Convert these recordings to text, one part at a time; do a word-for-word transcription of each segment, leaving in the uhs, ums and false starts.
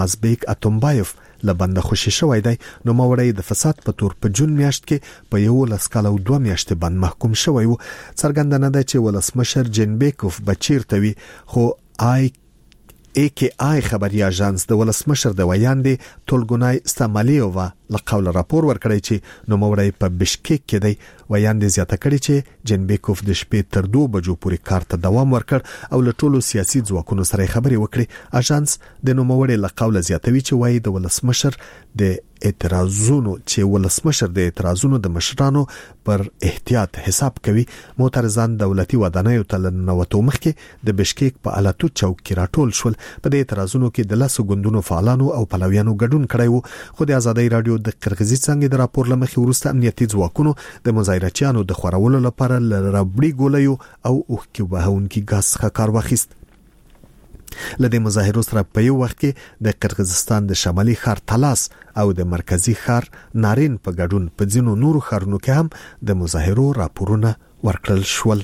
ازبیک اتومبایف لبنده خوشی شوی دی. نو موري د فساد په تور په جون میاشت کې په یو لس کال او دوه میاشتې باندې محکوم شوی وو. څرګنده نه ده چې ولسمشر جینبیکوف بچیر توي، خو آی ای کی آی خبري اژانس د ولسمشر د ویاندې ټولګونای استعمالیووا لقول راپور ورکړی چې نو موري په بشکیک کې دی. ویاندې زیاته کړی چې جنبیکوف د شپې تر دوه بجو پورې کار ته دوام ورکړ او له ټولو سیاسي ځواکونو سره خبري وکړي. اژانس د نو موري لقول زیاتوي چې وایي د ولسمشر د اعتراضونو چې ولسمشر د اعتراضونو د مشرانو پر احتیاط حساب کوي. معترضان دولتي ودانیو ته لنوتو مخکې د بشکیک په الاتو چوک کې راټول شول. په دې اعتراضونو کې د لاسو ګوندونو فعالانو او پلویانو ګډون کړی وو. خو د آزادۍ رادیو د قرغیزي څنګه د راپور لمخې ورسته امنیتي ځواکونو د مظاهرچیانو د خورولو لپاره لربړي ګولیو او اوخکي وهونکي غاز څخه کار واخیست. لدې مظاهرو سره په یو وخت کې د قرغیزستان د شمالي ښار تلاس او د مرکزی ښار نارین په ګډون په ځینو نورو ښارونو کې هم د مظاهرو راپورونه ورکړل شول.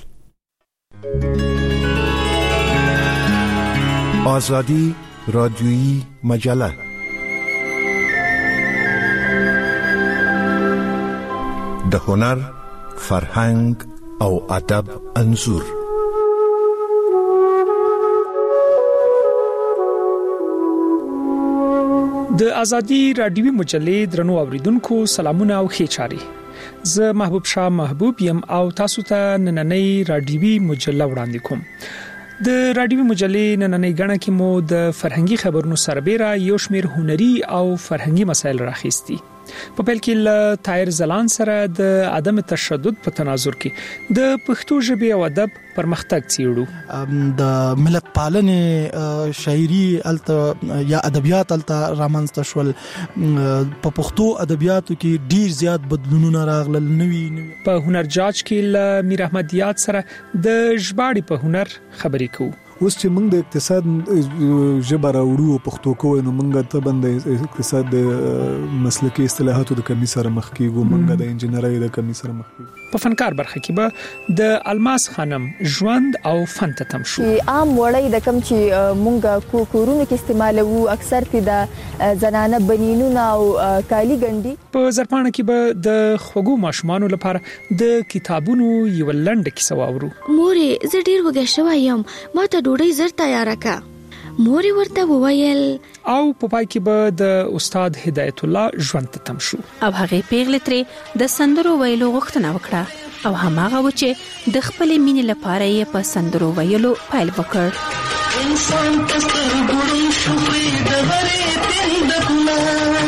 آزادی رادیویی مجله د هنر، فرهنګ او ادب انځور. د ازادي رادیوي مجلې درنو اوریدونکو سلامونه او ښه چاري. زه محبوب شاه محبوب يم او تاسو ته نننۍ رادیوي مجله وړاندې کوم. د رادیوي مجلې نننۍ غاڼه کې مو د فرهنګي خبرونو سربېره یو شمېر هنري او فرهنګي مسایل راخېستي. په بل کې ل تایر زلان سره د عدم تشدد په تناظر کې د پښتو ژبې او ادب پرمختګ څیړو. د ملت پالنې شاعري الته یا ادبیات الته رامنځته شول. په پښتو ادبیاتو کې ډیر زیات بدلونونه راغلل. نوي په هنر جاج کې ل میر احمد یاد سره د ژباړې په هنر خبرې کوو. اوس چې موږ د اقتصاد ژبه راوړو پښتو کوو نو موږ ته باندې اقتصاد د مسلکي اصطلاحاتو د کمی سره مخ کیږو، موږ د انجنیري د کمی سره مخ کیږو. په فنکار برخه کې به د الماس خانم ژوند او فن ته تم شو. عام وړي د کم چې موږ کو کورونه کې استعمالوو اکثر په د زنانه بنینونه او کالی ګنډي. په زرپانه کې به د خوګو ماشومان لپاره د کتابونو یو لنډه کیسه واورو. مورې زه ډیر وګه شوایم، ما ته ډوډۍ زر تیار کا. موري ورته وویل او په پای کې به د استاد هدایت الله ژوند ته تم شو. او هغه پیغله ترې د سندرو ویلو غوښتنه وکړه او هماغه و چې د خپل مینې لپاره یې په سندرو ویلو پیل وکړ. انسان تستر ګوري شوې د هرې تندکونه.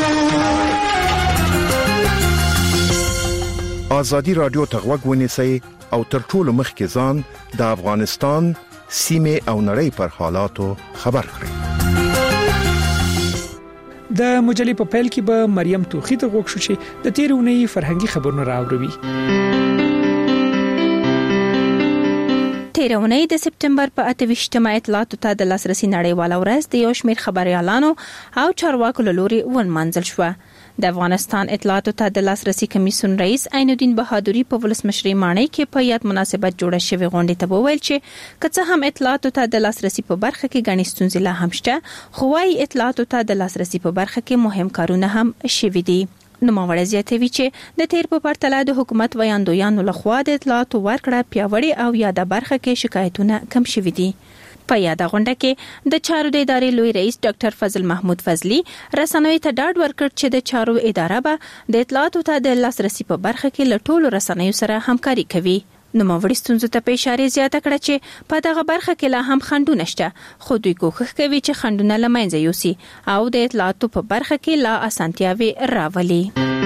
آزادی رادیو ته غوږ ونیسئ او تر ټولو مخکې ځان د افغانستان سیمه او نړۍ پر حالاتو خبر کړئ. د مجلې په پیل کې به مریم توخی ته غوښ شو چې د تیر اونۍ فرهنګي خبرونه راوړي. تیر اونۍ د سپتمبر په اته ویشتمه اطلاعاتو ته د لاسرسي نړیواله ورځ د یو شمېر خبريالانو او چارواکو له لوري ونمانځل شوه. د افغانستان اطلاعاتو ته د لاسرسي کمیسیون رئیس عین الدین بهادری په ولسمشري مانۍ کې په یاد مناسبت جوړه شوې غونډې ته وویل چې کڅه هم اطلاعاتو ته د لاسرسي په برخه کې غني ستونزې لا هم شته، خو وايي اطلاعاتو ته د لاسرسي په برخه کې مهم کارونه هم شوي دي. نوموړی زیاتوي چې د تیر په پرتله د حکومت ویاندویانو لخوا د اطلاعاتو ورکړه پیاوړې او یاده برخه کې شکایتونه کم شوي دي. په یاده غونډه کې د چارو د ادارې لوی رئیس ډاکټر فضل محمود فضلی رسنوي ته ډاډ ورکړ چې د چارو اداره به د اطلاعاتو ته د لاسرسي په برخه کې له ټولو رسنیو سره همکاري کوي. نوموړي ستونزو ته په اشاره زیاته کړه چې په دغه برخه کې لا هم خنډونه شته، خو دوی کوښښ کوي چې خنډونه له منځه یوسي او د اطلاعاتو په برخه کې لا اسانتیاوي راولي.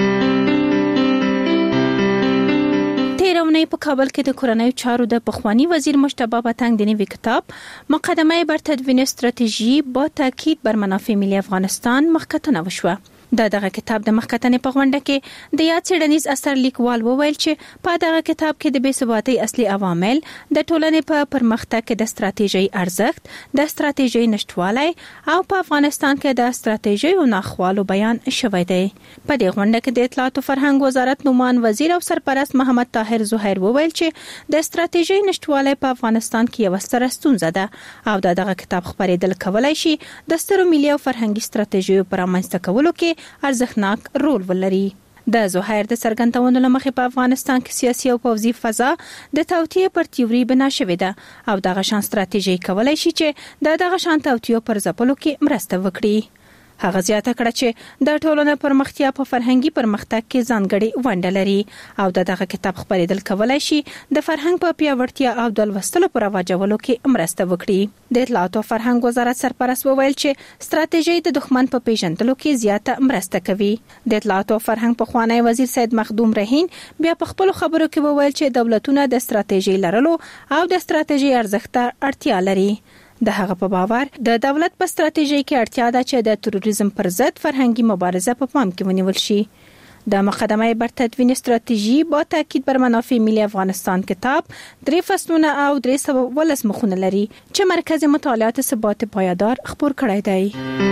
تیرونی په کابل کې د کورنیو چارو د پخوانی وزیر مجتبی پتنګ د نوي کتاب مقدمه بر تدوین استراتیژی با تاکید بر منافع ملی افغانستان مخکتونه وشوه. د دغه کتاب د مخکتنې په غونډه کې د یاد څېړنیز اثر لیکوال وویل چې په دغه کتاب کې د بې ثباتۍ اصلي عوامل د ټولنې په پرمختګ کې د ستراتیژۍ ارزښت، د ستراتیژۍ نشټوالی او په افغانستان کې د ستراتیژۍ ناخوالو بیان شوی دی. په دې غونډه کې د اطلاعات او فرهنګ وزارت نومان وزیر او سرپرست محمد طاهر زهیر وویل چې د ستراتیژۍ نشټوالی په افغانستان کې یو ستره ستونزه ده او د دغه کتاب خپرېدل کولای شي د سترو ملي او فرهنګي ستراتیژیو پر رامنځته کولو کې ارزښتناک رول ولري. د زهیر د څرګندونو لمخې په افغانستان کې سیاسي او پوځي فضا د توطئې پر تیوري بنا شوې ده او دغه شان ستراتیژي کولای شي چې د دغه شان توطئې پر ځپلو کې مرسته وکړي. هغه زیاته کړه چې د ټولنې پرمختیا په فرهنګي پرمختګ کې ځانګړي ونډه لري او دغه کتاب خپرېدل کولای شي د فرهنګ په پیاوړتیا او د لوستلو پر رواجولو کې مرسته وکړي. د اطلاعات او فرهنګ وزارت سرپرست وویل چې ستراتیژي د دښمن په پیژندلو کې زیاته مرسته کوي. د اطلاعات او فرهنګ پخوانی وزیر سید مخدوم رهین بیا په خپل خبرو کې وویل چې دولتونه د ستراتیژي لرلو او د ستراتیژي ارزښت ته اړتیا لري. د هغه په باور د دولت په ستراتیژي کې اړتیا ده چې د تروریزم پر ضد فرهنګي مبارزه په پام کې ونیول شي. د مقدمه بر تدوین استراتیژي با تاکید بر منافع ملي افغانستان کتاب درې فصلونه او درې سوه ولس مخونه لري چې مرکز مطالعات ثبات پایدار خپور کړی دی.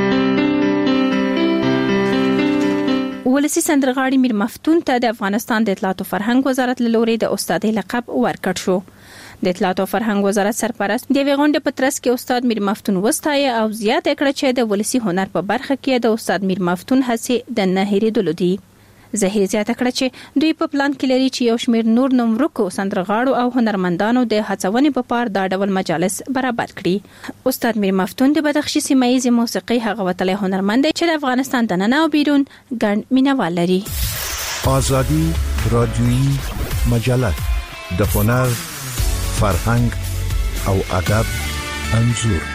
ولسی سندرغاړي میر مفتون ته د افغانستان د اطلاعات او فرهنګ وزارت له لوري د استادۍ لقب ورکړ شو. د اطلاعات او فرهنګ وزارت سرپرست د غونډې په ترڅ کې استاد میر مفتون وستایه او زیاته کړه چې د ولسی هنر په برخه کې د استاد میر مفتون هڅې د نه هېرېدلو دي. زهیر زیاته کړه چې دوی په پلان کې لري چې یو شمېر نور نومورکو سندرغاړو او هنرمندانو د هڅونې په پار دا ډول مجالس برابر کړي. استاد میر مفتون د بدخشي سیمه ییزې موسیقۍ هغه وتلی هنرمند دی چې د افغانستان دننه او بیرون ګڼ مینوال لري. آزادی رادیویی مجله د هنر، فرهنګ او ادب انځور.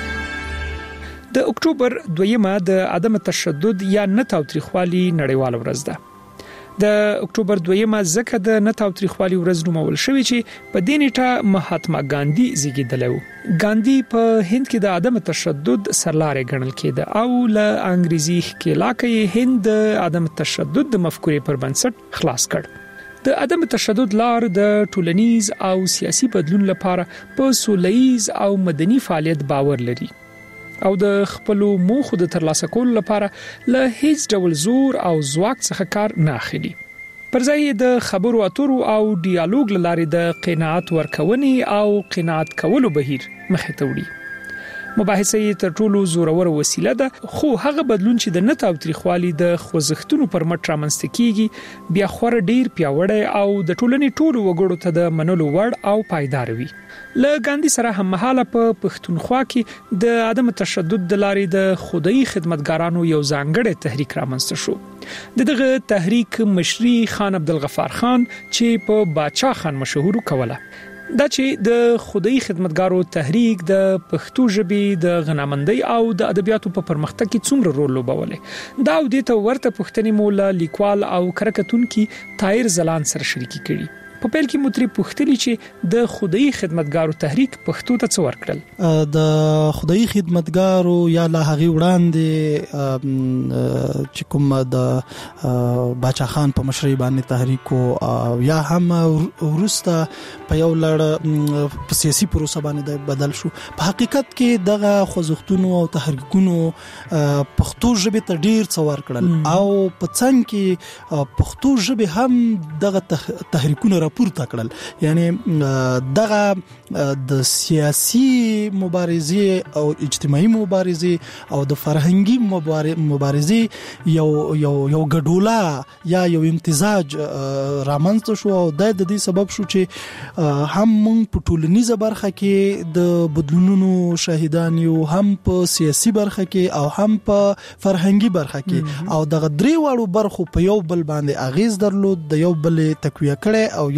د اکتوبر دویمه د عدم تشدد یا نه تاوتریخوالي نړیواله ورځ ده. د اکتوبر دویمه ځکه د نه تاوتریخوالي ورځ نومول شوې چې په دې نیټه مهاتما ګاندی زیږیدلی و. ګاندی په هند کې د عدم تشدد سرلارې ګڼل کېده او له انګریزي ښکېلاکۍ هند د عدم تشدد د مفکورې پر بنسټ خلاص کړ. د عدم تشدد لار د ټولنیز او سیاسي بدلون لپاره په سوله‌ییز او مدني فعالیت باور لري او د خپل موخو د ترلاسه کولو لپاره له هیڅ ډول زور او ځواک څخه کار نه اخلي. پر ځای د خبرو اترو او ډیالوګ لارې د قناعت ورکونې او قناعت کولو بهیر مخې ته وړي. مباحثه تر ټولو زورور وسیله ده، خو هغه بدلون چې د نه تاوتریخوالي د خوځښتونو پر مټ رامنځته کیږي بیا خورا ډیر پیاوړی او د ټولنې ټولو وګړو ته د منلو وړ او پایدار وي. له ګاندی سره هممهاله په پښتونخوا کې د عدم تشدد د لارې د خودي خدمتګارانو یو ځانګړی تحریک رامنځته شو. د دغه تحریک مشري خان عبدالغفار خان چې په باچا خان مشهور کوله. دا چې د خودي خدمتګارو تحریک د پښتو ژبې د غنامندۍ او د ادبیاتو په پرمختګ کې څومره رول لوبولی، دا او د ته ورته پوښتنې مولا لیکوال او کرکټونکي طاهر زلان سره شریکي کړي. په پیل کې متری پوښتلی چې د خودي خدمتګارو تحریک پښتو ته څه ورکړل. د خودي خدمتګارو یا لا هغه وړاندې چې کوم د باچا خان په مشرۍ باندې تحریک او یا هم ورسته په یو لړ په سیاسي پروسه باندې بدل شو. په حقیقت کې دغه خوځښتونو او تحریکونو پښتو ژبې ته ډیر څه ورکړل او په څنګ کې پښتو ژبې هم دغه تحریکونه پورته کړل. یعنی دغه د سیاسي مبارزې او اجتماعي مبارزې او د فرهنګي مبارزې یو یو یو ګډوله یا یو امتزاج رامنځته شو او د دې سبب شو چې هم موږ په ټولنیزه برخه کې د بدلونونو شاهدان یو، هم په سیاسي برخه کې او هم په فرهنګي برخه کې او دغه درې واړو برخو په یو بل باندې اغیز درلود، د یو بل تقویه کړي او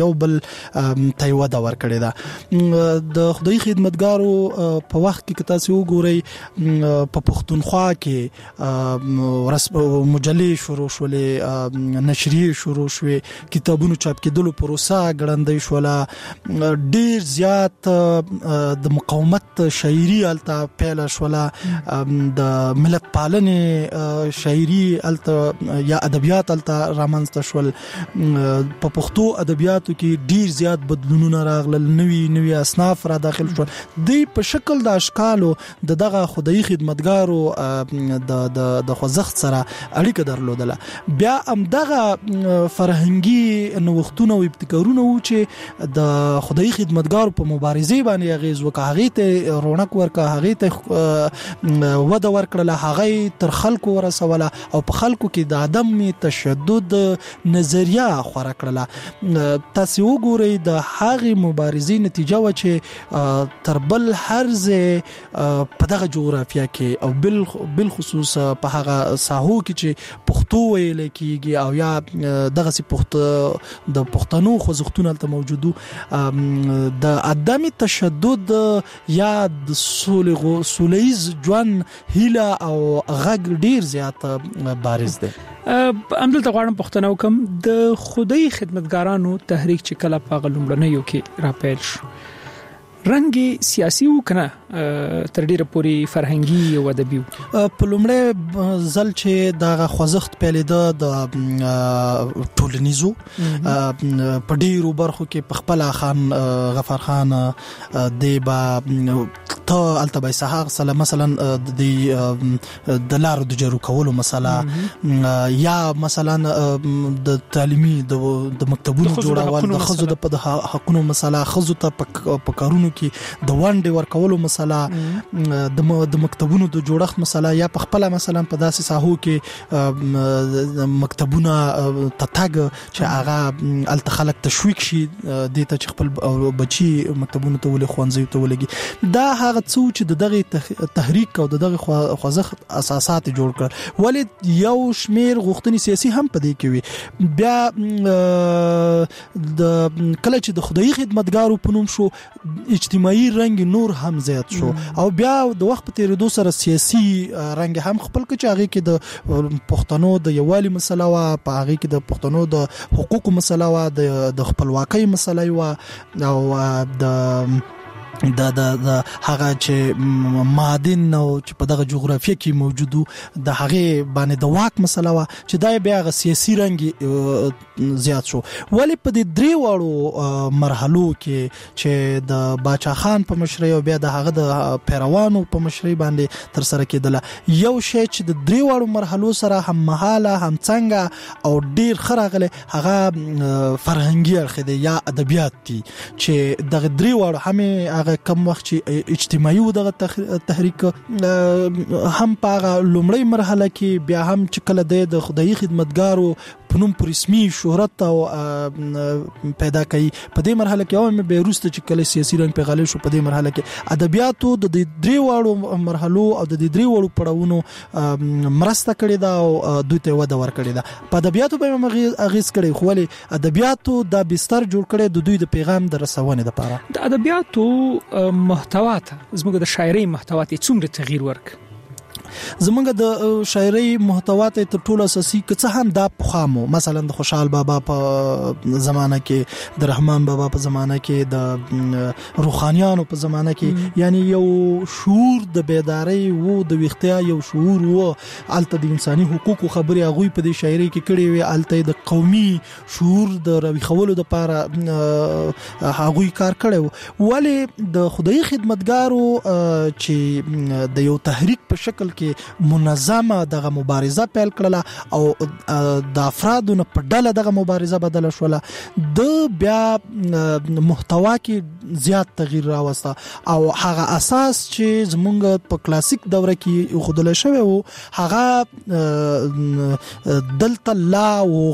یو بل ته وده ورکړې ده. د خدای خدمتګارو په وخت کې تاسو وګورئ په پښتونخوا کې رسم مجلې شروع شولې، نشریه شروع شوې، کتابونو چاپ کېدلو پروسه ګړندۍ شوله، ډیر زیات د مقاومت شاعري الته پیل شوله، د ملت پالنې شاعري الته یا ادبیات الته رامنځته شول. په پښتو ادبیاتو کې ډیر زیات بدلونونه راغلل، نوي نوي اصناف را داخل شول. د په شکل د اشکالو د دغه خدای خدمتګارو د د د خوځښت سره اړیکه درلودله. بیا هم دغه فرهنګي نوښتونه او ابتکارونه و چې د خدای خدمتګارو په مبارزې باندې اغیز وکړ، هغه ته رونق ورکړ، هغه ته وده ورکړله، هغه تر خلکو ورسوله او په خلکو کې د عدم تشدد نظریه خورا کړله. تاسو وګورئ د هغې مبارزې نتیجه و چې تر بل هر ځای په دغه جغرافیا کې او بل بل خصوص په هغه ساحو کې چې پښتو ویل کېږي او یا دغه سي پښتو د پښتنو خوځښتونه ته موجودو، د عدم تشدد یا د سولې سولېز ژوند هیله او غږ ډیر زیات بارز دی. امدلته غواړم پښتنه وکم د خدای خدمتګارانو تحریک چې کله په غلمړنیو کې راپیل شو، رنګ سیاسي و کنه تر ډیره پوری فرهنګي او ادبي په لومړی ځل چې د خوځښت پیلېده د ټولنیزو په ډیرو برخو کې په خپل خان غفر خان دیبا ته التبای صحاق سلام مثلا د لارو د جارو کولو مسله یا مثلا د تعلیمي د مکتبونو جوړول، د خزو د حقونو مسله، خزو ته په کارونو کې د وانډې ورکولو مسله، د مکتبونو د جوړښت مسله، یا په خپل مثلا په داسې ساحو کې مکتبونه تتاګ چې هغه التخلق تشویق شي د ته چې خپل بچي مکتبونو ته ولې خوانځي ته ولګي. دا هغه څو چې د دغه تحریک او د دغه خوځښت اساسات جوړ کړ. ولې یو شمیر غوښتنې سیاسي هم پدې کې وي. بیا د کله چې د خدای خدمتګارو په نوم شو، اجتماعي رنګ نور هم زیات شو او بیا د وخت په تیریدو سره سیاسي رنګ هم خپل کچ هغه کې د پښتنو د یووالي مسله وا، په هغه کې د پښتنو د حقوقو مسله وا، د خپلواکۍ مسله وا، او د د د هغه چې معادن او چې په دغه جغرافیه کې موجودو د هغه باندې د واک مسله وا چې دا بیا غ سیاسي رنګ زیات شو. ولی په دې درې وړو مرحلو کې چې د باچا خان په مشرۍ او بیا د هغه د پیروانو په مشرۍ باندې تر سره کېدله، یو شی چې د درې وړو مرحلو سره هم مهاله هم څنګه او ډیر خراغله هغه فرهنګي اړخ دی یا ادبیات دي چې دغه درې وړو هم هغه کم وخت چې اجتماعي و دغه تحریک هم په لومړی مرحله کې بیا هم چې کله د خدای خدمتګارو په نوم پر رسمي شهرت او پیدا کړي، په دې مرحله کې هم به روسته چې کله سیاسي رنګ په غالي شو، په دې مرحله کې ادبیاتو د درې وړو مرحلو او د درې وړو پړاوونو مرسته کړې ده او دوی ته وده ورکړې ده. په ادبیاتو به اغیز کړي، خو ولې ادبیاتو د بستر جوړ کړي د دوی د پیغام د رسونې لپاره. د ادبیاتو محتوا ته زموږ د شاعرۍ محتوا ته څومره تغییر ورک؟ زمونږ د شاعرۍ محتوا ته تر ټولو اساسي که هم دا پخامو، مثلا د خوشحال بابا په زمانه کې، د رحمان بابا په زمانه کې، د روحانيانو په زمانه کې، یعنی یو شعور د بیداری وو، د وختیا یو شعور وو، الته د انساني حقوقو خبري هغه په دې شاعرۍ کې کړي وي، الته د قومي شعور د روي خولو د لپاره هغه کار کړي. ولی د خدای خدمتګارو چې د یو تحریک په شکل کې منظمه دغه مبارزه پیل کړله او د افرادو نه په ډله دغه مبارزه بدله شوله، د بیا محتوا کې زیات تغییر راوسته او هغه اساس چې زمونږ په کلاسیک دوره کې خودل شوی وو هغه دلته لا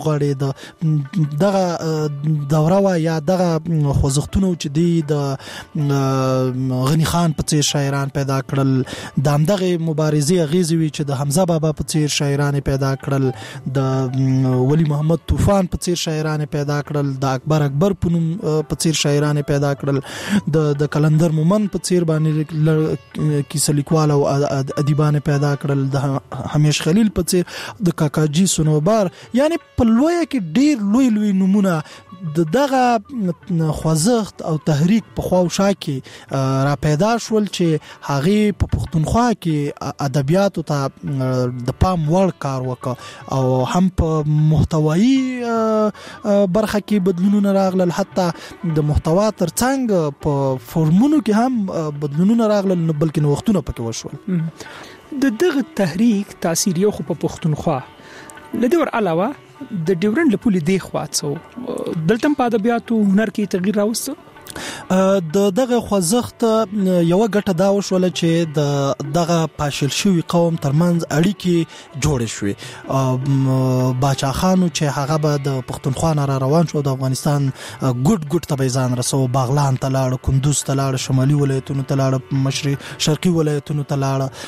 وغړید. دغه دوره وا یا دغه خوځښتونه چې دی د غنی خان په څیر شاعران پیدا کړل، د همدغه مبارزې واضح غیزي وی چې د حمزه بابا په څیر شاعران پیدا کړل، د ولی محمد طوفان په څیر شاعران پیدا کړل، د اکبر اکبر په نوم په څیر شاعران پیدا کړل، د د کلندر مومن په څیر باندې کیسه لیکوال او ادیبان پیدا کړل، د همیش خلیل په څیر، د کاکاجي سنوبار، یعنی په لوی کې ډیر لوی لوی نمونه د دغه خوځښت او تحریک په خواو شا کې را پیدا شول چې هغه په پښتونخوا کې ادبیاتو ته د پام وړ کار وکړ او هم په محتوایی برخه کې بدلونونه راغلل، حتی د محتوا ترڅنګ په فورمونو کې هم بدلونونه راغلل، بلکې نوښتونه پکې وشول. د دغه تحریک تاثیر یو خو په پښتونخوا لدې ور علاوه د ډیورنډ لپاره دی خواڅو دلته په ادبیاتو هنر کې تغییر راوست. د دغه خوځښت یو غټه دا وشول چې د دغه پاشل شوی قوم ترمنځ اړیکې جوړې شوې. باچا خانو چې هغه به د پښتونخوا نه روان شو، د افغانستان ګډ ګډ ته ځان رسو، باغلان ته لاړ، کندوز ته لاړ، شمالي ولایتونو ته لاړ، مشرق شرقي ولایتونو ته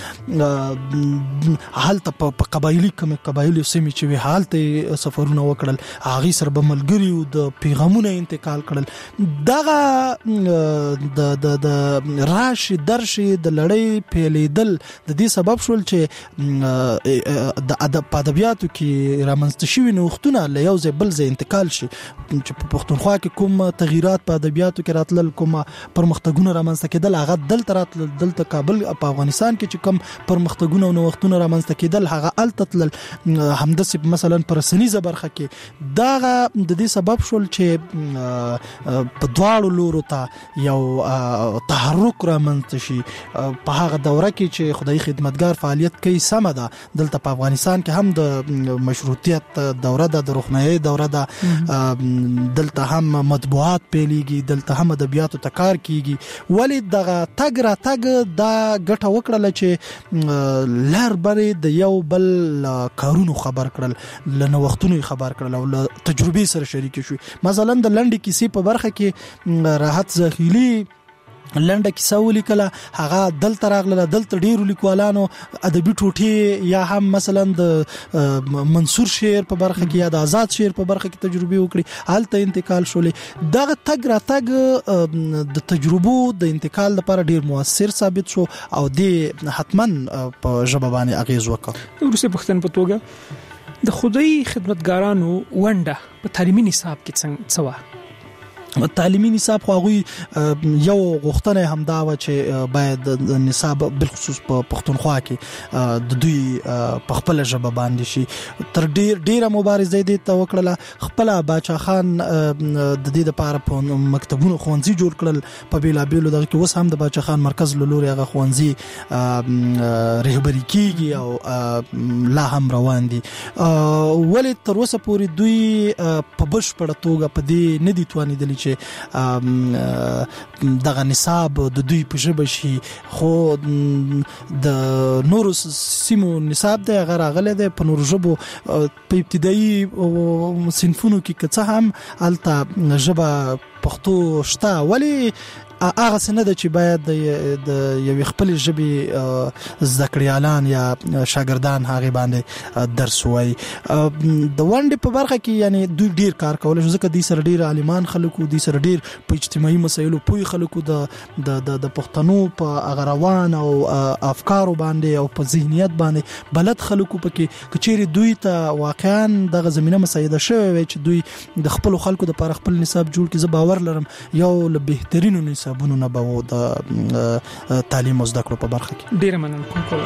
لاړ، حالت په قبایلی کوم قبایلی سیمې چې وی حالت سفرونه وکړل، هغه سره به ملګری او د پیغامونو انتقال کړل. دغه د د د راشي درشي د لړۍ پیلیدل د دې سبب شول چې د ادب ادبیاتو کې رامنځته شوی نوښتونه له یو ځای بل ځای انتقال شي، چې په پښتونخوا کې کوم تغیرات په ادبیاتو کې راتلل، کوم پرمختګونه رامنځته کېدل، هغه دلته راتلل، دلته کابل په افغانستان کې چې کوم پرمختګونه او نوښتونه رامنځته کېدل هغه التتل همداسې مثلا پر سنیزه برخه کې دغه د دې سبب شول چې په دواړو لورو ته یو تحرک رامنځته شي. په هغه دوره کې چې خدای خدمتګار فعالیت کوي سم ده، دلته په افغانستان کې هم د مشروطیت دوره ده، د روښنايي دوره ده، دلته هم مطبوعات پیلېږي، دلته هم ادبیاتو ته کار کیږي. ولی دغه تګ را تګ دا ګټه وکړه چې لار برې د یو بل کارونو خبر کړل، لنو وختونو خبر کړل او له تجربې سره شریک شو. مثلا د لنډې کیسې په برخه کې راحت زخیلی لنډه کیسه ولیکله، هغه دلته راغله، دلته ډیرو لیکوالانو ادبي ټوټې یا هم مثلا د منصور شعر په برخه کې یا د آزاد شعر په برخه کې تجربه وکړي، هلته انتقال شولې. دغه تګ را تګ د تجربو د انتقال لپاره ډیر موثر ثابت شو او د حتما په ژبه باندې اغیز وکړ. ورسې پښتون په توګه د خدای خدمتګارانو ونډه په تعلیمي نصاب کې څنګه څه تعلیمي نصاب خو غوي یو غوښتنه همدا و چې باید د نصاب بالخصوص په پښتونخوا کې د دوی په خپل ژبه باندې شي. تر ډیر ډیره مبارزه دې ته وکړه، خپل باچا خان د دې لپاره په مکتبونو خوانزي جوړ کړل په بیلابیلو دغه کې، اوس هم د باچا خان مرکز لوري هغه خوانزي رهبری کیږي او لا هم روان دي. ولې تر اوسه پورې دوی په بشپړه توګه په دې نه دي توانیدلی چې دغه نصاب د دوی په ژبه شي، خو د نورو سیمو نصاب د غیر غلې د په نورو ژبو په ابتدایي صنفونو کې که څه هم الته ژبه پښتو شته، ولی هغه څنګه د چې باید د یو خپل ژبې زدکړیالان یا شاګردان هغه باندې درس وای. د ونډې په برخه کې یعنی دوی ډیر کار کول، ځکه د سر ډیر عالمان خلکو، د سر ډیر په اجتماعي مسایلو پوي خلکو، د د د پښتنو په اغروان او افکارو باندې او په ذهنیت باندې بلد خلکو پکې کچېری دوی ته واقعا دغه زمينه مساعده شوی چې دوی د خپل خلکو د لپاره خپل نصاب جوړ کړي. زه باور لرم یو له بهترینو نصاب بونو نه به د تعلیم او زده کړو په برخه کې. ډیر مننه کوم.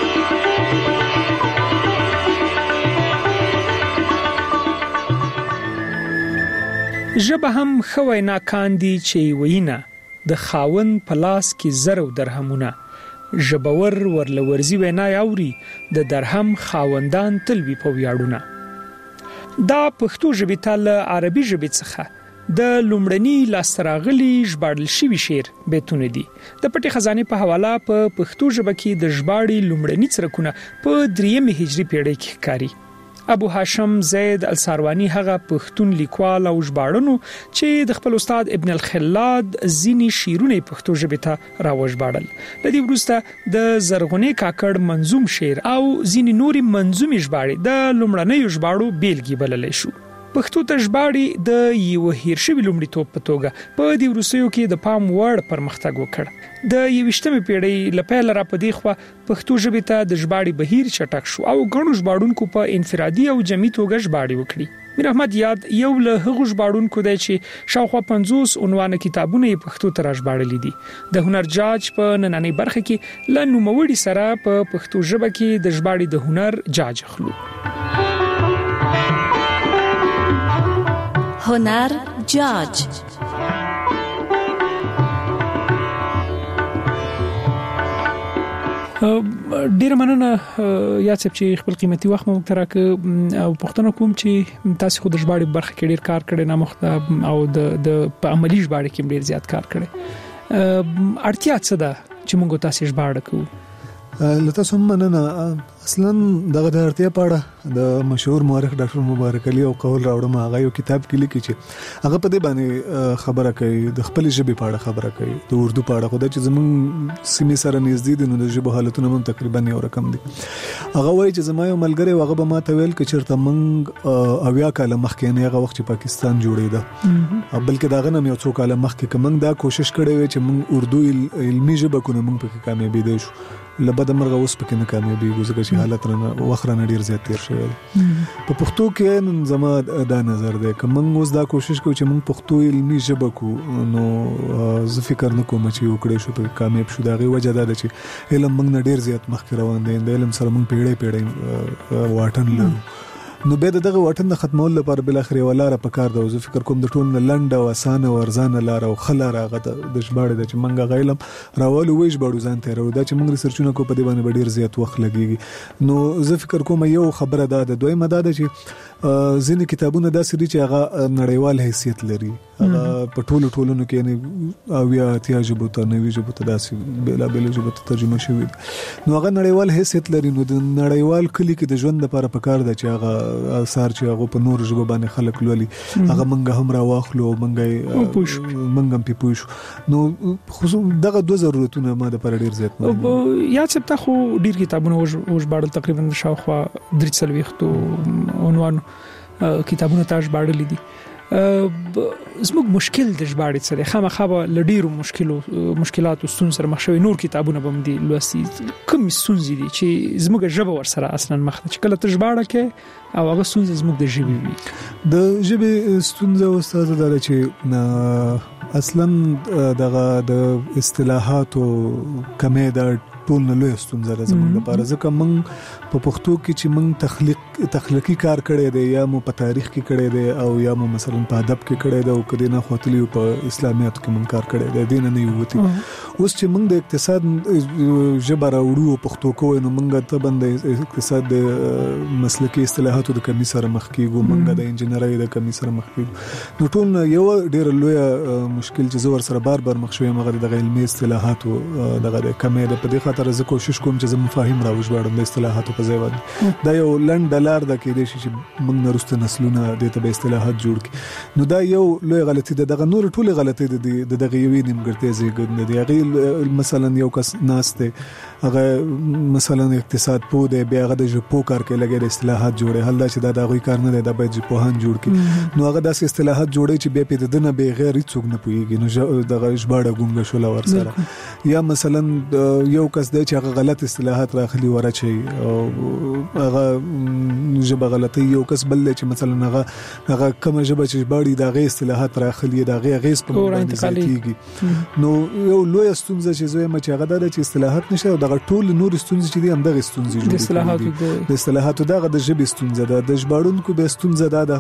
ژبه هم خوای نه کاندي چې وینا د خاون پلاس کې زرو درهمونه، ژبور ورلورزي وینا یاوري د درهم خاوندان تلوي په ویاړونه. دا پښتو ژبه تل عربي ژبه څخه د لومړني لاستراغلي ژباړل شوی شعر بیتونه دي. د پټي خزانه په حواله په پښتو ژبه کې د ژباړې لومړني څرکونه په دریم هجري پیړۍ کې ښکاري. ابو هاشم زید الساروانی هغه پښتون لیکوال او ژباړنو چې د خپل استاد ابن الخلاد ځینی شیرونه پښتو ژبه ته راوژباړل. د دې وروسته د زرغونې کاکړ منظوم شعر او ځینی نوري منظومي ژباړې د لومړنیو ژباړو بیلګې بللې شو. پښتو ته ژباړې د یو هیر شوی لومړیتوب په توګه په دې وروستیو کې د پام وړ پرمختګ وکړ. د یویشتمې پیړۍ لپاره را پدې خو پښتو ژبه ته د ژباړې بهیر چټک شو او غنو ژباړونکو په انفرادي او جمعي توګه ژباړې وکړي. میر احمد یاد یو له هغو ژباړونکو دی چې شاوخوا پنځوس عنوان کتابونه یې پښتو ته راژباړلي دي. د هنر جاج په نننۍ برخه کې ل نوموړي سره په پښتو ژبه کې د ژباړې د هنر جاج اخلو. هنر جاج ډیر مننه یا چې خپل قیمتي وخت مو ترک او پښتنه کوم چې تاسو خود ژباړې برخه کې ډیر کار کړی نه مخته او د د په عملی ژباړې کې ډیر زیات کار کړی. اړتیا څه ده چې موږ تاسو ژباړه کوو؟ لته سم مننه. اصلا دغه د اړتیا پاړه د مشهور مورخ ډاکټر مبارک علي او قول راوړم هغه یو کتاب کې لیکي چې هغه په دې باندې خبره کوي د خپل ژبې پاړه خبره کوي د اردو پاړه خو د چې زمون سیمې سره نږدې دي نو د ژبه حالتونه هم تقریبا یو رقم دي. هغه وایي چې زما یو ملګری هغه به ما ته ویل چې چیرته موږ اویا کال مخکې نه هغه وخت چې پاکستان جوړېده بلکې دا غنم یو څو کال مخکې کوم دا کوشش کړی و چې موږ اردو علمي ژبه کو نه موږ پکې کامیابی دي شو لبد مرغه اوس پکې نه کامیابی ګوزګه چې حالت نه وخره ډیر زیات تیر شوی. په پښتو کې نن زما دا نظر دی که موږ اوس دا کوشش کوو چې موږ پښتو علمي ژبه کو نو زه فکر نه کوم چې وکړې شو په کامیاب شو. دا غي وجه دا ده چې علم موږ نه ډیر زیات مخکې روان دي د علم سره موږ پیړې پیړې واټن لرو. نو به دغه واټن د ختمول لپاره بل اخر ولاره په کار ده. زه فکر کوم د ټول لنډ او اسانه او ارزانه لار او خلاره غته د ژباړې د چې منګه غیلم راولو وې ژباړو ځان ته راو دا چې موږ ریسرچونه کو په دې باندې ډیر زیات وخت لګيږي. نو زه فکر کوم یو خبره ده د دویمه ده چې ځینې کتابونه داسې دي چې هغه نړیوال حیثیت لري. هغه په ټولو ټولونو کې نه او یا اتیا ژبو ته نوي ژبو ته داسې بلا بلا ژبو ته ترجمه شوی نو هغه نړیوال حیثیت لري. نو د نړیوال کلی کې د ژوند لپاره پکار ده چې هغه اثر چې هغه په نور ژبه باندې خلک لولي هغه منګه هم را واخلو منګه منګم په پوښ. نو خصوص دغه دوه ضرورتونه ما د پر ډیر زیات مهم یا چې تا خو ډیر کتابونه وژ باړل تقریبا شاوخوا درې څلويختو عنوان کتابونه تاج باړل دي. زموږ مشکل د ژباړې سره خامخا لډیرو مشکلو مشکلاتو ستون سره مخ شوی نور کتابونه بم دي لوستي کوم ستونزې دي چې زموږ ژبه ور سره اصلا مخ چې کله ته ژباړه کې او هغه ستونزې زموږ د ژبې وي. د ژبې ستونزه استاد دا چې اصلا دغه د اصطلاحاتو کمې د ټول نه لوی ستونزه ده زموږ لپاره ځکه موږ په پښتو کې چې موږ تخلیق تخلیقي کار کړی دی یا مو په تاریخ کې کړی دی او یا مو مثلا په ادب کې کړی دی او کله نه خوتلی په اسلامیات کې موږ کار کړی دی دین نه یو وتی. اوس چې موږ د اقتصاد ژبه راوړو پښتو کوو نو موږ ته باندې اقتصاد د مسلکي اصطلاحاتو د کمی سره مخ کیږو موږ د انجنیري د کمی سره مخ کیږو. نو ټول یو ډیر لوی مشکل چې زور سره بار بار مخ شوی مغه د علمي اصطلاحاتو دغه د کمی د په دې خاطر زه کوشش کوم چې زموږ مفاهیم راوژباړم د اصطلاحاتو په ځای باندې. دا یو لنډ لار د کې دي چې موږ نورسته نسلونه د ته به اصطلاحات جوړ کړي. نو دا یو لوی غلطي ده. دغه نور ټول غلطي دي د دغه یوې نیمګړتیا زیږند دي. هغه مثلا یو کس ناشته هغه مثلا اقتصاد پوه دی بیا هغه د ژبو کار کې لګي د اصطلاحات جوړي حل دا چې دا د غوي کار نه دی دا باید ژبپوهان جوړ کړي. نو هغه د اصطلاحات جوړي چې بیا په دنه به غیر څوک نه پويږي نو دغه ژباړه ګونګه شول ور سره یا مثلا یو کس دی چې هغه غلط اصطلاحات راخلي ورچي او هغه ژبه غلطي یو کس بل چې مثلا هغه هغه کوم ژبه چې ژباړي دا غي اصطلاحات راخلي دا غي غیز په باندې ځکیږي. نو یو لوی ستونزه چې زوی مچ هغه د اصطلاحات نشه دغه ټول نور ستونزې چې دي هم دغه ستونزې جوړې د اصطلاحاتو د اصطلاحاتو دغه د ژبې ستونزه ده. د ژباړونکو به ستونزه ده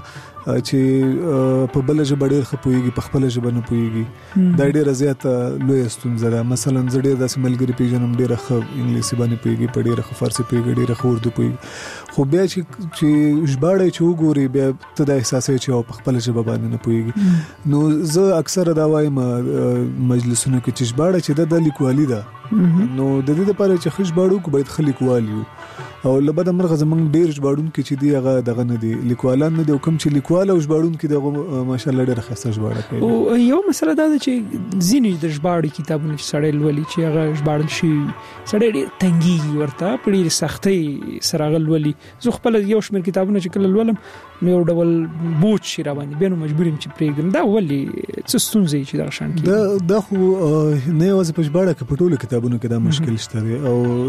چې په بل ژبه ډېر خپويږي په خپل ژبه نه پويږي دا ډېر زیات لوی ستونزه ده. مثلا زه ډېر د ملګری پیژنم ډېر ښه انګلیسي باندې پويږي په ډېر ښه فارسی پويږي ډېر ښه اردو پويږي خو بیا چې چې ژباړې چې وګوري بیا ته د احساسې چې په خپل ژبه باندې نه پويږي. نو زه اکثره دا وایم مجلسونو کې چې ژباړه چې د لیکوالي ده نو د دې لپاره چې خښ باړو کو باید خلیک والیو او لبد مرغه زمونږ ډیر ژباړون کې چې دی هغه دغه نه دی لیکوالان نه دی کوم چې لیکوال او ژباړون کې دغه ماشاءالله ډیر خسته ژباړه کوي. او یو مسله دا ده چې ځینې د ژباړې کتابونه چې سړی لولي چې هغه ژباړل شي سړی ډیر تنګي ورته په ډیر سختۍ سره غلولي. زه خپل یو شمېر کتابونه چې کله لولم نو یو ډول بوج شي را باندې بینو مجبورم چې پرېږدم. دا ولي څه ستونزې چې دا شان کې دا د خو نه یوازې په ژباړه کې په ټولو کتابونو کې دا مشکل شته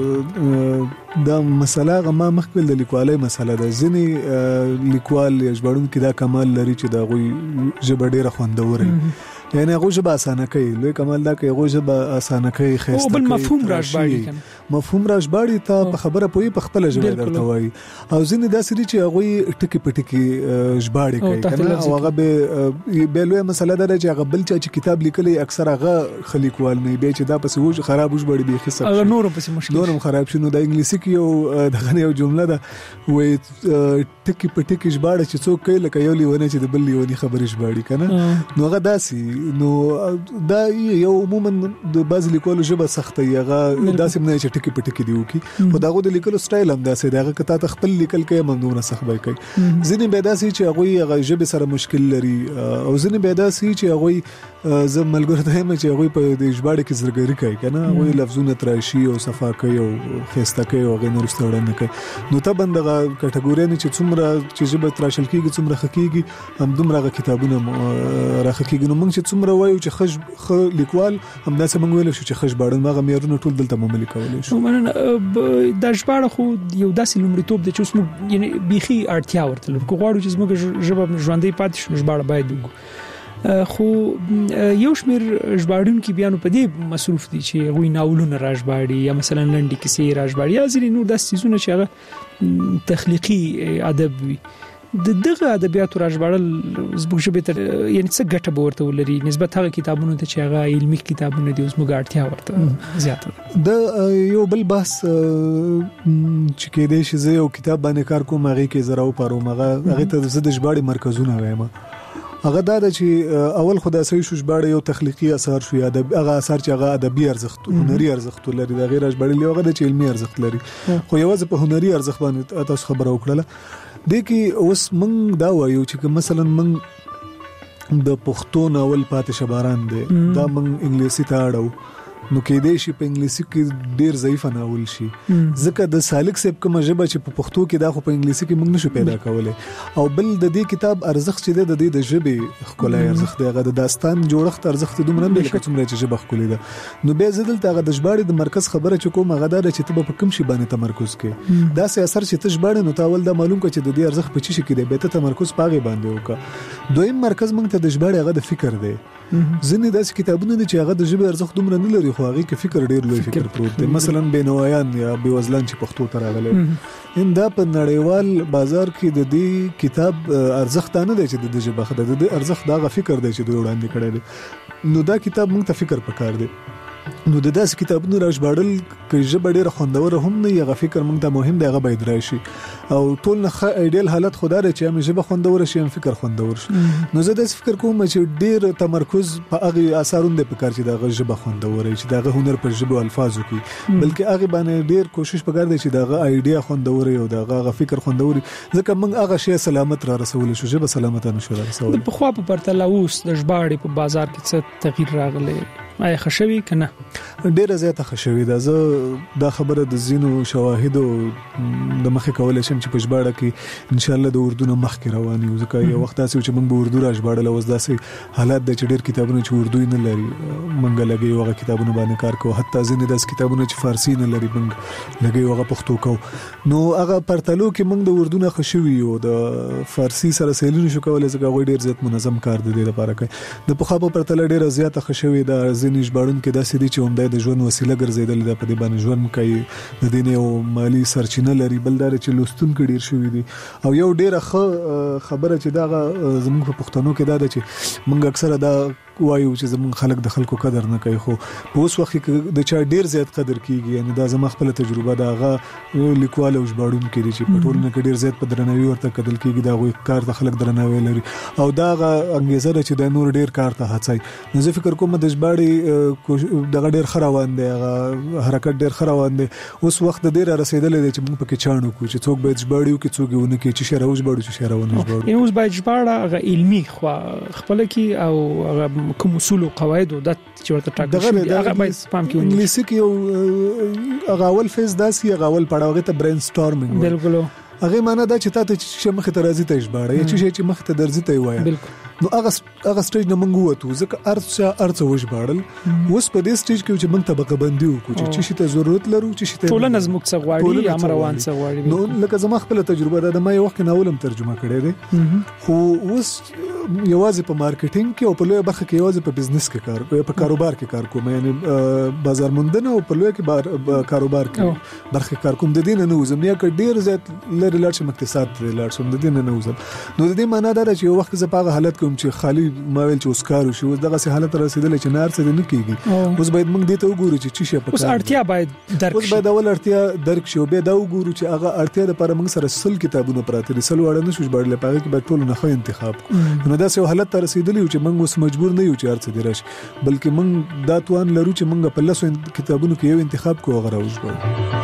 او دا مسله غما مخکې د لیکوالۍ مسله ده. ځینې لیکوال یا ژباړون کې دا کمال لري چې دا غوي ژبه ډیره خوندوره یعنی هغه ژبه اسانه کوي. لوی کمال دا کوي هغه ژبه اسانه کوي خسته کوي. او بل مفهوم راځي مفهوم راځي ته په خبره پوي په خپل ژبه درته وایي. او ځینې داسې چې هغه ټکی پټکی ژباړي کوي کنه او هغه به به لوی مسله ده چې هغه بل چې کتاب لیکلي اکثر هغه خلیکوال نه به چې دا پس وځ خراب وژبړي به خسته هغه نور پس مشکل نورم خراب شنو د انګلیسي کې یو دغه یو جمله ده وې ټکی پټکی ژباړي چې څوک کوي لکه یو لیونه چې د بل لیونی خبرې ژباړي کنه نو هغه داسي نو دا یو عموما د باز لیکلو ژبه سخته یغه داسې نه چې ټکی پټکی دی وکي خو داغه د لیکلو سټایل هم داسې دغه کته تخپل لیکل کې ممنونه سخت وای کوي. ځینې به داسې چې هغه هغه ژبه سره مشکل لري او ځینې به داسې چې هغه زم ملګری ته هم چې هغه په د ژباړه کې زرګری کوي کنه هغه لفظونه تراشي او صفا کوي او خسته کوي او غیر نورستوړنه کوي. نو ته بندغه کټګوري نه چې څومره چې ژبه تراشل کیږي څومره حقيقي هم دومره کتابونه راخکیږي. نو موږ چې څومره وایو چې خج خ لیکوال هم داسې موږ ویل شو چې خج باړن ماغه معیارونه ټول دلته مملي کولای شو. مننه د ژباړه خو یو داسې لومړیتوب دی چې موږ یعنی بيخي اړتیا ورته لرو. کو غواړو چې موږ ژبه ژوندۍ پاتې شي ژباړه باید وګو. خو یو شمیر ژباړونکو بیانو په دې مصروف دي چې غوي ناولونه راژباړي یا مثلا لنډي کیسې راژباړي یا ځینې نور داسې چیزونه چې هغه تخلیقي ادب وي. د دغه ادبیاتو راژباړل زموږ ژبه ته یعنی څه ګټه به ورته ولري نسبت هغه کتابونو ته چې هغه علمي کتابونه دي زموږ اړتیا ورته زیاته ده. د یو بل بحث چې کې دی چې زه یو کتاب باندې کار کوم هغه کې زراو پاروم هغه هغه ته د ژباړې مرکزونه وایم. هغه دا چې اول خدای سوي شو ژباړه یو تخلیقي اثر شو یا د هغه اثر چې هغه ادبي ارزښت هنري ارزښت لري د غیر ژباړې هغه د علمي ارزښت لري خو یوازې په هنري ارزښت باندې تاسو خبره وکړه. د کې اوس موږ دا وایو چې مثلا موږ د پښتو ناول پاتې شباران دي دا موږ انګلیسي ته اړو نو کې دې شي په انګلیسي کې ډیر ضعیف ناول شي ځکه د سالک سب کوم ژبه چې په پښتو کې دا خو په انګلیسي کې موږ نشو پیدا کولای. او بل د دې کتاب ارزښت چې د دې د ژبې خلای ارزښت دی هغه د داستان جوړښت ارزښت دومره نه لکه څومره چې ژبه خلای ده. نو به زدل ته د ژباړې د مرکز خبره چې کوم هغه دا چې ته په کوم شي باندې تمرکز کې دا سه اثر چې ته ژباړې نو تاول دا معلوم کړي چې د دې ارزښت په چی شي کې دی به ته تمرکز پاغه باندې وکړه. دویم مرکز موږ ته د ژباړې هغه د فکر دی. ځینې داسې کتابونه دي چې هغه د ژبې ارزښت دومره نه لري خو هغه کې فکر ډیر لوی فکر پروت دی. مثلا بینوایان یا بیوزلان چې پښتو ته راغلي ان دا په نړیوال بازار کې د دې کتاب ارزښت نه دی چې د ژبه د دې ارزښت دا فکر دی چې دوی وړاندې کړی دی. نو دا کتاب موږ ته فکر پکار دی. نو د داس کتابونو راژباړل کې ژبه ډیره خوندوره هم نه یغه فکر موږ ته مهم دی هغه باید راشي او ټول نه ایډیل حالت خدای رچ چې ژبه خوندوره شي هم فکر خوندور شي. نو زه د فکر کوم چې ډیر تمرکز په هغه اثرونه د فکر چې دغه ژبه خوندوره چې دغه هنر پر ژبه الفاظو کې بلکې هغه باندې ډیر کوشش وکړ دی چې دغه ایډیا خوندوره او دغه فکر خوندوري ځکه موږ هغه شی سلامت را رسول شو ژبه سلامت نه شو را رسول. په خو په پرتله اوس د ژباړې په بازار کې څه تغییر راغلی آیا خشوي کنه ډیره زیاته خشوي ده. زه دا خبره د زینو شواهد د مخه کولای شم چې په ژباړه کې ان شاء الله د اردو نه مخکې روان یو ځکه یو وخت تاسو چې موږ به اردو راژباړل اوس داسې حالات د ډیر کتابونه چې اردو نه لري موږ لګي وغه کتابونه باندې کار کوو حتی ځینې داس کتابونه چې فارسی نه لري موږ لګي وغه پښتو کوو. نو هغه پرتلو کې موږ د اردو نه خشوي او د فارسی سره سیلونه شو کولای ځکه غوډ ډیر زیات منظم کار دی د لپاره کوي. د پخوا په پرتله ډیره زیاته خشوي د ځینې ژباړون کې داسې دي چې هم د ژوند وسیله ګرځیدل د په دې باندې ژوند کوي د دین یو مالی سرچینه لري بل دا چې لوستون کې ډیر شوی دي. او یو ډیره خبره چې دا زموږ په پښتنو کې دا ده چې موږ اکثره دا وایو چې زمون خلک د خلکو قدر نه کوي، خو په اوس وخت کې د چا ډیر زیات قدر کیږي. یعنی دا زما خپل تجربه دا هغه لیکوال او ژباړونکو کې چې په ټولنه کې ډیر زیات په درناوي ورته کتل کیږي، دا غوي کار د خلک درناوي لري او دا هغه انګیزه ده چې د نور ډیر کار ته هڅای. نو زه فکر کوم د ژباړې دغه ډیر خروان دی، هغه حرکت ډیر خروان دی. اوس وخت ډیر رسیدلې دی چې موږ پکې چانو کو چې څوک باید ژباړیو کې څوک ونه کې چې شراوز ژباړو چې شراونه ژباړو. یو اوس باید ژباړه هغه علمي خو خپل کې او کوم اصول او قواعد او د چې ورته ټاکل شي هغه باید پام کې ونیسي. انګلیسي کې یو هغه اول فیز داسي هغه اول پړاوغه ته برین سټارمینګ بالکل هغه معنا دا چې تاسو چې مخ ته راځي ته ژباړه یا چې چې مخ ته درځي ته وایي. نو هغه هغه سټیج نه مونږ وته ځکه ارڅه ارڅه وژباړل. اوس په دې سټیج کې چې مونږ طبقه بندي وکړو چې چې ته ضرورت لرو چې ته ټول نظم څه غواړي امر روان څه غواړي. نو لکه زما خپل تجربه ده د ما یو وخت ناولم ترجمه کړې ده، خو اوس یوازې په مارکیټینګ کې او په لوی برخه کې یوازې په بزنس کې کار کوم، په کاروبار کې کار کوم، یعنی بازار موندنه او په لوی کې کاروبار کې برخه کار کوم. د دې نه نوزم یا ک ډیر زیات لري لاړ شم اقتصاد لري لاړ شم د دې نه نوزم. نو د دې معنی دا چې یو وخت زه په حالت کوم چې خالی ما ویل چې اوس کار وشي، اوس دغه حالت رسیدل چې نار څه نه کیږي. اوس باید موږ دې ته وګورو چې چی شي په کار. اوس اړتیا باید درک شي، اوس باید اول اړتیا درک شي او بیا دا وګورو چې هغه اړتیا د لپاره موږ سره سل کتابونه پراته دي، سل وړاندې نشو ژباړل پاره کې باید ټول نه خو انتخاب کو. نو دا سه حالت ته رسیدلی چې موږ اوس مجبور نه یو چې ارڅ دی راشي، بلکې موږ دا توان لرو چې موږ په لاسو کتابونو کې یو انتخاب کوو هغه راوځو.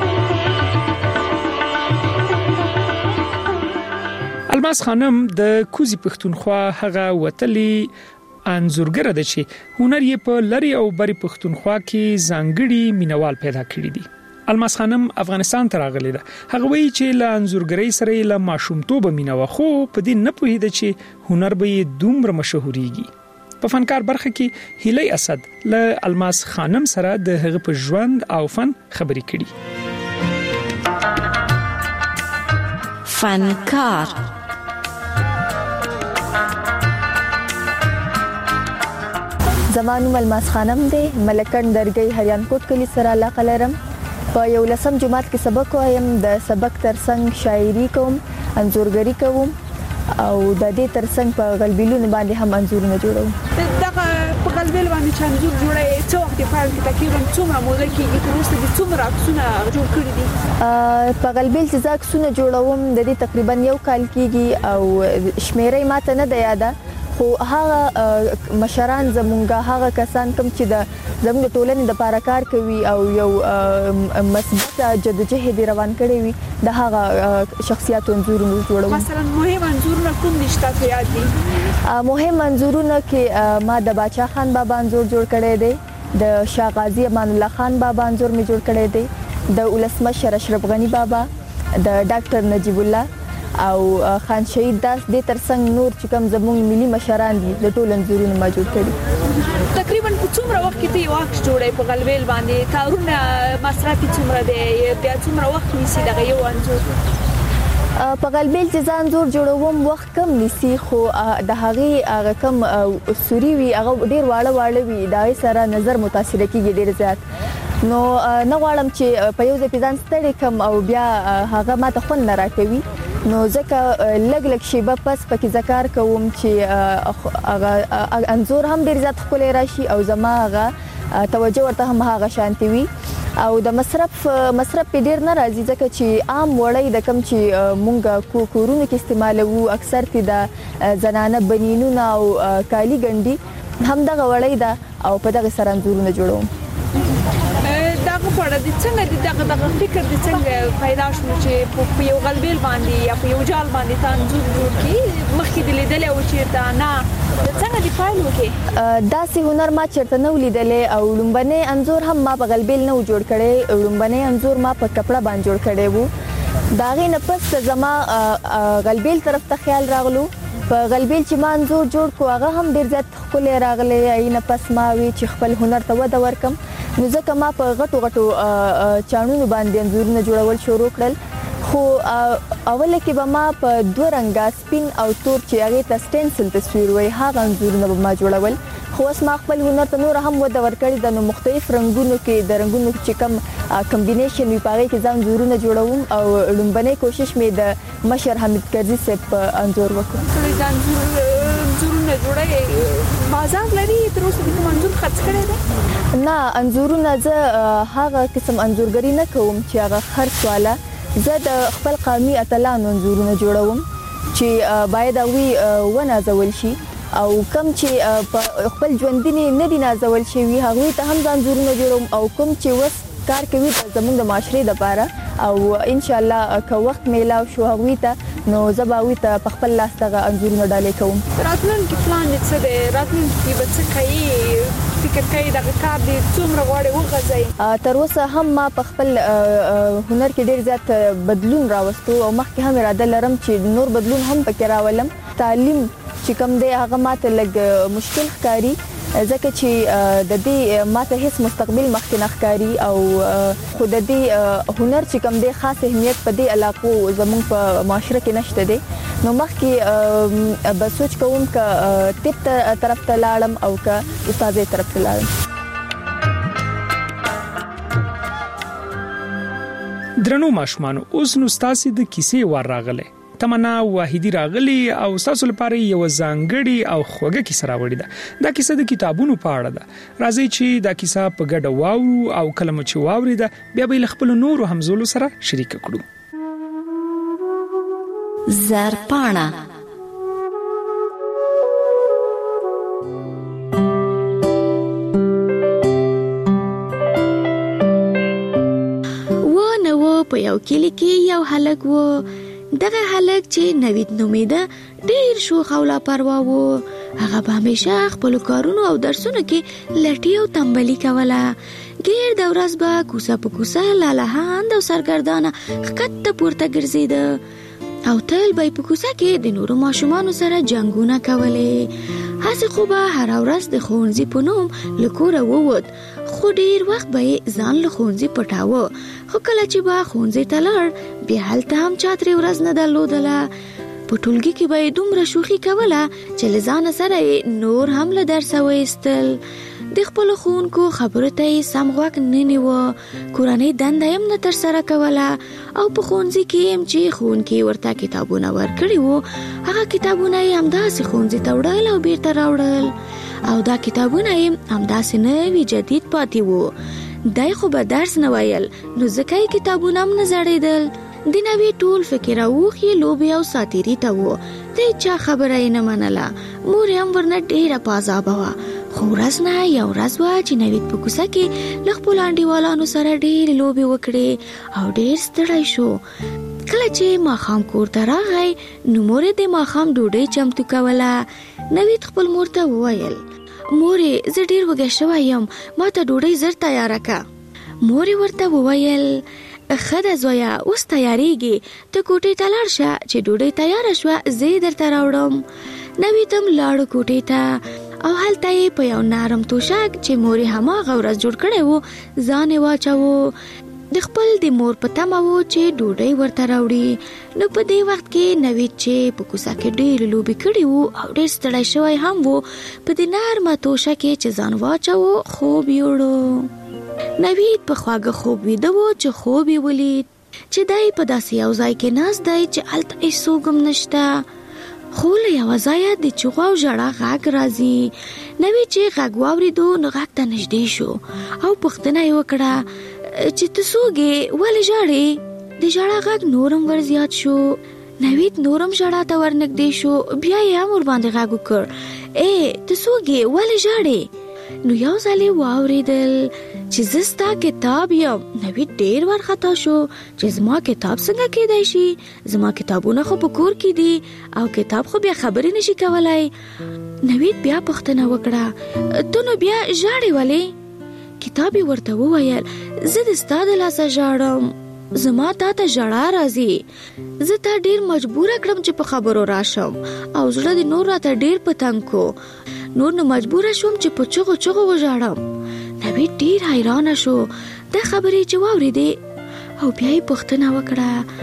الماس خانم د کوزي پښتونخوا هغه وتلی انزورګره ده چې هنر یې په لری او بری پښتونخوا کې ځانګړي مینوال پیدا کړی دي. الماس خانم افغانستان ته راغلی ده. هغه وایي چې له انزورګرۍ سره له ماشومتوب مینوه، خو په دې نه پوهیده چې هنر به دومره مشهوريږي. په فنکار برخه کې هیلي اسد له الماس خانم سره د هغه په ژوند او فن خبرې کړي. فنکار زمانو الماس خانم دی، ملکن درګي هریان کوټ کلی سره علاقه لرم. په یو لسم جماعت کې سبق وایم، د سبق ترڅنګ شاعري کوم، انځورګري کوم او د دې ترڅنګ په غلبیلونو باندې هم انځورونه جوړوم. دغه په غلبیل باندې چې انځور جوړې څو وخت په فارم کې تقریبا څومره موده کې تروسته د څومره عکسونه جوړ کړی دي؟ په غلبیل چې زه عکسونه جوړوم د دې تقریبا یو کال کېږي او شمیرې ماته نه ده یاده، خو هغه مشران زمونږه هغه کسان کوم چې د زموږ ټولنې د لپاره کار کوي او یو مثبت جدوجهد روان کړی وي، د هغه شخصیت انځورونه جوړوم. مثلا مهم انځورونه کوم نشته ته یاد دي؟ مهم انځورونه کې ما د باچا خان بابا انځور جوړ کړی دی، د شاه غازی امان الله خان بابا انځور می جوړ کړی دی، د ولسمشر اشرف غنی بابا، د ډاکټر نجیب الله او خان شهید داس د ترڅنګ نور چې کوم زموږ ملي مشران دي د ټول انځورونو ما جوړ کړي. تقریبا په څومره وخت کې ته یو عکس جوړې په غلبیل باندې؟ کارونه مصرفي څومره دی؟ بیا څومره وخت نیسي دغه یو انځور؟ په غلبیل چې ځان زور جوړوم وخت کم نیسي، خو د هغه هغه کم سوري وي هغه ډیر واړه واړه وي، دا سره نظر متاثر کیږي ډیر زیات. نو نه غواړم چې په یو ځای ځان ستړي کم او بیا هغه ماته خون نه راکوي، نو ځکه لګ لګ شیبه پس پکې ذکر کوم چې هغه انځور هم ډیر زیات خپل راشي او زما هغه توجه ورته هم هغه شانتي وي او د مصرف مصرف په ډیر نه راځي، ځکه چې عام وړي د کم چې مونږ کورونو کې استعمالوو اکثر په د زنانه بنینونه او کالی ګنډي هم دغه وړي دا او په دغه سره انځورونه جوړوم. دغه په اړه د څنګه دغه دغه فکر د څنګه پیدا شو چې په یو غلبیل باندې یا په یو جال باندې تنظیم جوړ کی مخکې د لیدل او چې دا نه څنګه دی فایل وکي؟ دا سي هنر ما چرته نو لیدل او لومبنه انځور هم ما په غلبیل نه جوړ کړي، لومبنه انځور ما په کپڑا باندې جوړ کړي وو. دا غي نه پس زما غلبیل طرف ته خیال راغلو، په غلبیل چې ما انځور جوړ کو هغه هم ډیر زیات خپل راغلي، اینه پس ما وی چې خپل هنر ته وده ورکم، نو ځکه ما په غټو غټو چانونو باندې انځورونه جوړول شروع کړل. خو اوله کې به ما په دوه رنګه سپین او تور چې هغه ته سټنسل تصویر وای هغه انځورونه به ما جوړول. خو اوس ما خپل هنر ته نور هم وده ورکړی د مختلف رنگونو کې د رنگونو چې کوم کمبینیشن وی پاره کې ځان انځورونه جوړوم او لومبنه کوشش مې د مشر حمید کرزي صاحب انځور وکړ. ځان انځورونه جوړي بازار لري تر اوسه د منځور خرڅ کړي ده؟ نه انځورونه زه هغه قسم انځورګری نه کوم چې هغه خرڅ والا. زه د خپل قومي اتلانو انځورونه جوړوم چې باید هغه ونازول شي او کوم چې خپل ژوندینه نه دي نازول شي وي هغه ته هم انځورونه جوړوم او کوم چې وس کار کوي زموږ د معاشري لپاره او ان شاء الله که وخت میلاو شو هغه ته نو زباوي ته په خپل لاس ته انځورونه ډالې کوم. راتلونکي پلان څه دی؟ راتلونکي به څه کوي؟ فکر کوي دا کار دی څومره غواړي وغځي؟ تر اوسه هم ما په خپل هنر کې ډیر زیات بدلون راوستو او مخکې هم اراده لرم چې نور بدلون هم پکې راولم. تعلیم چې کوم دی هغه ماته لګ مشکل ښکاری ځکه چې د دې ماته هیڅ مستقبل مخکې نه ښکاری او خو د دې هنر چې کوم دی خاص اهمیت په دې علاقو زموږ په معاشره کې نشته دی. نو مخکې به سوچ کوم ک طب طرف ته لاړم او ک استادې طرف ته لاړم. درنو ماشومان اوس نو ستاسو د کیسې وار راغله. تمنا واحدی راغلی او تاسو لپاره یو ځانګړی او خوږه کیسه راوړې ده. دا کیسه د کتابونو په اړه ده. راځي چې دا کیسه په ګډه واورو او کلمه چې واوري ده بیا به خپل نور همزولو سره شریک کړو. زرپاڼه و نو په یو کلی کې یو هلک و. دغه هلک چې نوید نومیده ډیر شوخ او لاپروا و. هغه به همیشه خپل کارونو او درسونو کې لټي او تنبلي کوله. ګیر د ورځ به کوسه په کوسه لالهاند او سرګردانه ښکته پورته ګرځېده او تل به په کوسه کې د نورو ماشومانو سره جنګونه کولې. هسې خو به هر ورځ د ښوونځي په نوم له کوره ووت خو ډیر وخت به ځان له ښوونځي پټاوه. خو کله چې به ښوونځي ته لاړ بیا هلته هم چا ترې ورځ نه درلودله. په ټولګي کې به یې دومره شوخي کوله چې له ځانه سره نور هم له درسه وایستل. د خپلو ښوونکو خبرو ته یې سم غوږ نه نیوه. کورنۍ دنده یې هم نه ترسره کوله او په ښوونځي کې هم چې ښوونکي ورته کتابونه ورکړي وو هغه کتابونه یې همداسې ښوونځي ته وړل او بیرته راوړل او دا کتابونه یې همداسې نوي جدید پاتې وو. دای خو به درس نه ویل نو ځکه یې کتابونه هم نه زړېدل. د نوي ټول فکر اوخې لوبې او ساتیري ته وو. د چا خبره یې نه منله. مور یې هم ورنه ډېره په عذابه وه. خو ورځ نه یو ورځ وه چې نوید په کوڅه کې له خپلو انډیوالانو سره ډېرې لوبې وکړې او ډېر ستړی شو. کله چې ماښام کور ته راغی نو مور یې د ماښام ډوډۍ چمتو کوله. نوید خپل مور ته وویل مورې زه ډېر وږی شوی یم ما ته ډوډۍ زر تیاره که. مور یې ورته وویل ښه ده زویه اوس تیارېږي ته کوټې ته لاړ شه چې ډوډۍ تیاره شوه زه یې درته راوړم. نوید هم لاړو کوټې ته او هلته یې په یو نرم توشک چې مور یې هماغه ورځ جوړ کړی و ځان یې واچوه. د خپل د مور په تمه و چې ډوډۍ ورته راوړي. نو په دې وخت کې نوید چې په کوڅه کې ډېرې لوبې کړې وو او ډېر ستړی شوی هم و په دې نرمه توشه کې چې ځان واچوه خوب یوړو. نوید په خواږه خوب ویده و چې خوب یې ولید چې دی په داسې یو ځای کې ناست دی چې هلته هېڅوک هم نشته. خو له یوه ځایه د چغو او ژړا غږ راځي. نوید چې غږ واورېدو نو غږ ته نږدې شو او پوښتنه یې وکړه چې ته څوک یې ولې ژاړې؟ د ژړا غږ نور هم ورزیات شو. نوید نور هم ژړا ته ورنږدې شو. بیا یې هم ورباندې غږ وکړ ای ته څوک یې ولې ژاړې؟ نو یو ځل یې واورېدل چې زه ستا کتاب یم. نوید ډېر وارخطا شو چې زما کتاب څنګه کېدای شي؟ زما کتابونه خو په کور کې دي او کتاب خو بیا خبرې نشي کولای. نوید بیا پوښتنه وکړه ته نو بیا ژاړې ولې؟ کتاب یې ورته وویل زه د ستا د لاسه ژاړم. زما تا ته ژړا راځي. زه تا ډېر مجبوره کړم چې په خبرو راشم او زړه دې نور راته ډېر په تنګ کو. نور نو مجبوره شوم چې په چغو چغو وژاړم. نوید ډېر حیرانه شو دا خبرې چې واورېدې او بیا یې پوښتنه وکړه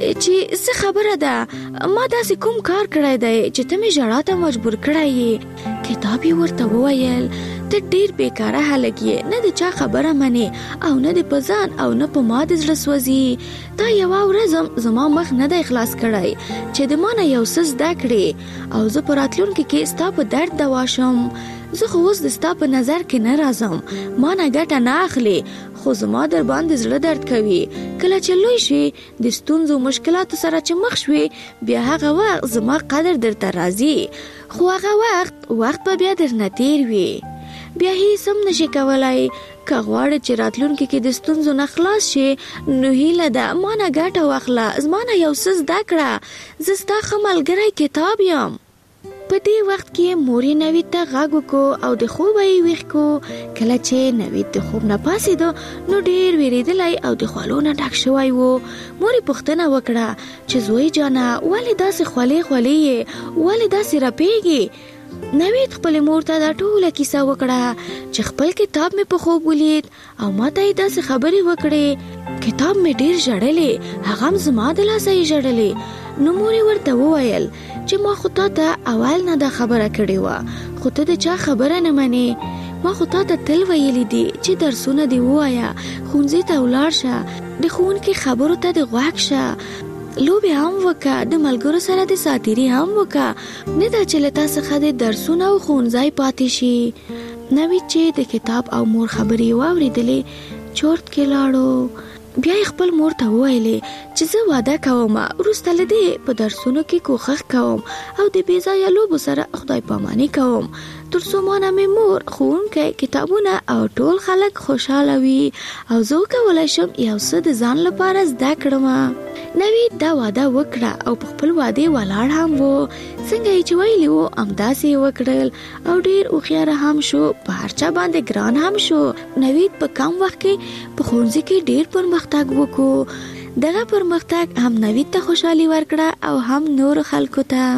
چې څه خبره ده ما داسې کوم کار کړی دی چې ته مې ژړا ته مجبور کړی یې. کتاب یې ورته وویل ته ډیر بیکاره هلک یې، نه د چا خبره منې او نه د په ځان او نه په ما د زړه سوځي. تا یوه ورځ زما مخ نه دی خلاص کړی چې د ما نه یو څه زده کړې او زه په راتلونکي کې ستا په درد دوا شم. زه خو اوس د ستا په نظر کې نه راځم، ما نه ګټه نه اخلي، خو زما در باندې زړه درد کوي. کله چې لوی شي د ستونزو مشکلاتو سره چې مخ شوي بیا هغه وخت زما قدر درته راځي، خو هغه وخت وخت به بیا درنه تیر وي، بیا هیڅ هم نشي کولای. که غواړې چې راتلونکي کې د ستونزو نه خلاص شي نو هیله ده ما نه ګټه واخله، زما نه یو څه زده کړه، زه ستا ښه ملګری کتاب یم. په دې وخت کې مور یې نوید ته غږ وکړو او د خوبه یې ویښ کړو. کله چې نوید د خوب نه پاڅېده نو ډېر وېرېدلی او د خولو نه ډک شوی و. مور یې پوښتنه وکړه چې زوی جانه ولې داسې خولې خولې یې، ولې داسې رپېږې؟ نوید خپلې مور ته دا ټوله کیسه وکړه چې خپل کتاب مې په خوب ولید او ما ته یې داسې خبرې وکړې. کتاب مې ډېر ژړلې، هغه هم زما د لاسه یې ژړلې. نو مور یې ورته وویل چې ما خو تا ته اول نه دا خبره کړې وه، خو ته د چا خبره نه منې. ما خو تا ته تل ویلي دي چې درسونه دې ووایه، ښوونځي ته ولاړ شه، د ښوونکي خبرو ته دې غوږ شه، لوبې هم وکړه، د ملګرو سره د ساتیري هم وکړه، نه دا چې له تا څخه د درسونه او ښوونځی پاتې شي. نوید چې د کتاب او مور خبرې واورېدلې چورت کې لاړو. بیا یې خپل مور ته وویلې چې زه واده کوم، وروسته له دې په درسونو کې کوښښ کوم او د بې ځایه لوبو سره خدای پاماني کوم، تر څو مانه مې مور، ښوونکی، کتابونه او ټول خلک خوشحاله وي او زه وکولی شم یو څه د ځان لپاره زده کړم. نوید دا واده وکړه او په خپل واده ولاړ هم و. څنګه یې چې ویلي وو همداسې یې وکړل او ډېر هوښیاره هم شو، په هر چا باندې ګران هم شو. نوید په کم وخت کې په ښوونځي کې ډېر پرمختګ وکړو. دغه پرمختګ هم نوید ته خوشحالي ورکړه او هم نورو خلکو ته.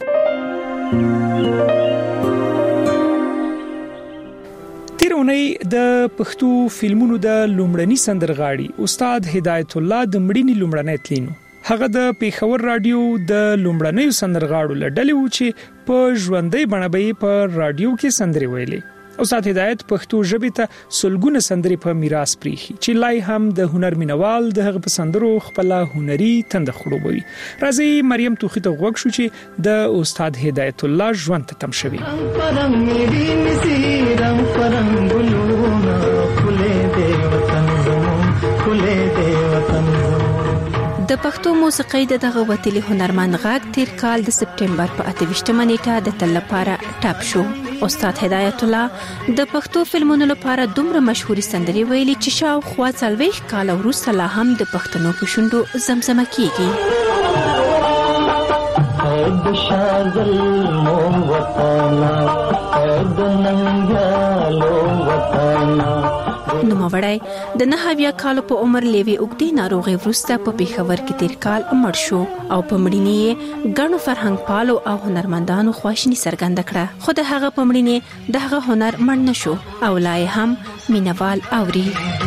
تیرونی د پښتو فلمونو د لومړني سندرغاړي استاد هدایت الله د مړینې لومړنۍ تلینو. هغه د پیښور رادیو د لومړنیو سندرغاړو لړلې و چې په ژوندۍ بڼه به په رادیو کې سندرې ویلې. استاد هدایت پښتو ژبې ته سلګونه سندرې په میراث پریخي چې لای هم د هنر مینوال د هغه په سندرو خپل هنري تند خړوبوي. راځي مریم توخی ته غوښ شو چې د استاد هدایت الله ژوند ته تم شوی. د پښتو موسیقۍ د دغه وتلي هنرمند غږ تیر کال د سپټمبر په اته ویشتمه نیټه د تل لپاره ټاپ شو. استاد هدایت الله د پښتو فلمونو لپاره دومره مشهوري سندرې ویلي چې شاوخوا څلوېښت کاله وروسته لا هم د پښتنو په شونډو زمزمه کیږي. نوموړی د نهه کالو په عمر لیوي اوږدې ناروغي وروسته په پیښور کې تیر کال مړ شو او په مړینې یې ګڼو فرهنګ پالو او هنرمندانو خواشیني څرګنده کړه، خو د هغه په مړینې د هغه هنر مړ نه شو او لا یې هم مینوال اوري.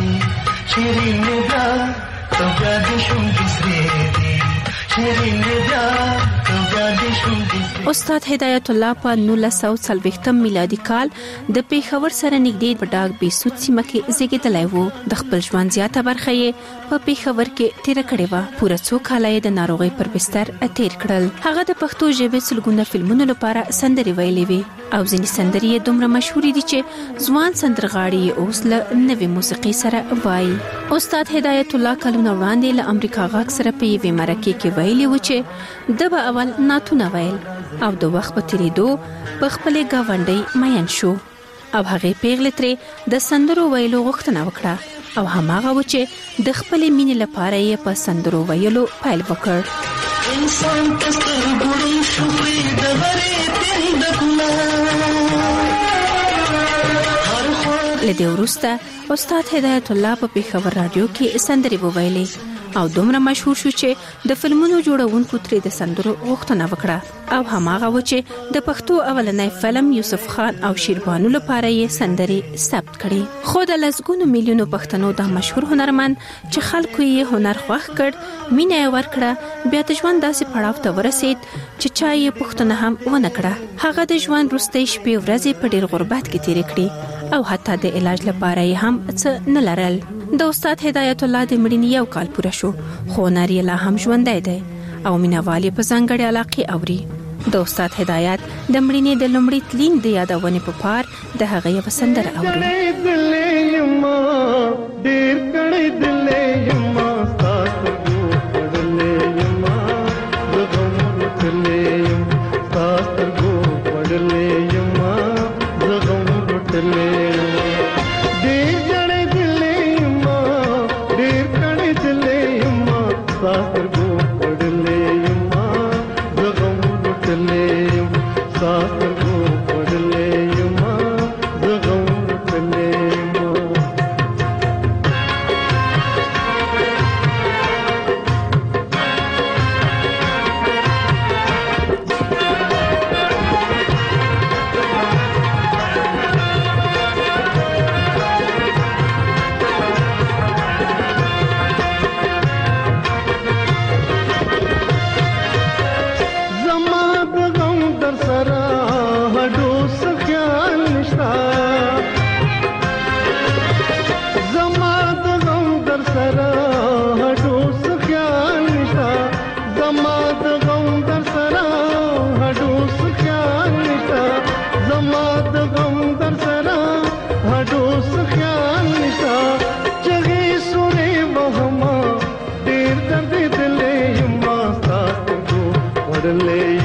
استاد هدایت الله په نولس سوه څلوېښتم میلادي کال د پیښور سره نږدې په ډاګ بیسود سیمه کې زیږیدلی و. د خپل ژوند زیاته برخه یې په پیښور کې تیر کړې و. پوره څو کاله یې د ناروغۍ پر بستر تیر کړل. هغه د پښتو ژبې سلګونه فلمونو لپاره سندرې ویلې وي او ځینې سندرې یې دومره مشهورې دي چې ځوان سندرغاړي یې اوس له نوې موسیقۍ سره وایي. استاد هدایت الله کلونه وړاندې له امریکا غږ سره په یوې مرکې کې ویلي و چې د به اول نعتونه ویل او د وخت په تیریدو په خپلې ګاونډۍ مین شو او هغې پیغلې ترې د سندرو ویلو غوښتنه وکړه او هماغه و چې د خپلې مینې لپاره یې په سندرو ویلو پیل وکړ. انسان تستر ګړو شو پرې د غرې تندکونه له دې وروسته استاد هدایت الله په پیښور رادیو کې سندرې وویلې او دومره مشهور شو چې د فلمونو جوړونکو ترې د سندرو غوښتنه وکړه او هماغه و چې د پښتو اولنۍ فلم یوسف خان او شیربانو لپاره یې سندرې ثبت کړي. خو د لسګونو میلیونو پښتنو د مشهور هنرمند چې خلکو یې هنر خوښ کړ مینه یې ورکړه بیا د ژوند داسې پړاو ته ورسید چې چا یې پښتنه هم ونه کړه. هغه د ژوند وروستۍ شپې ورځې په ډیر غربت کې تیرې کړې او حتی د علاج لپاره یې هم څه نه لرل. د استاد هدایت الله د مړینې یو کال پوره شو خو هنر یې لا هم ژوندی دی او مینوال یې په ځانګړې علاقې اوري. د استاد هدایت د مړینې د لومړي تلین د یادونې په پار د هغه یو سندره اوري. ले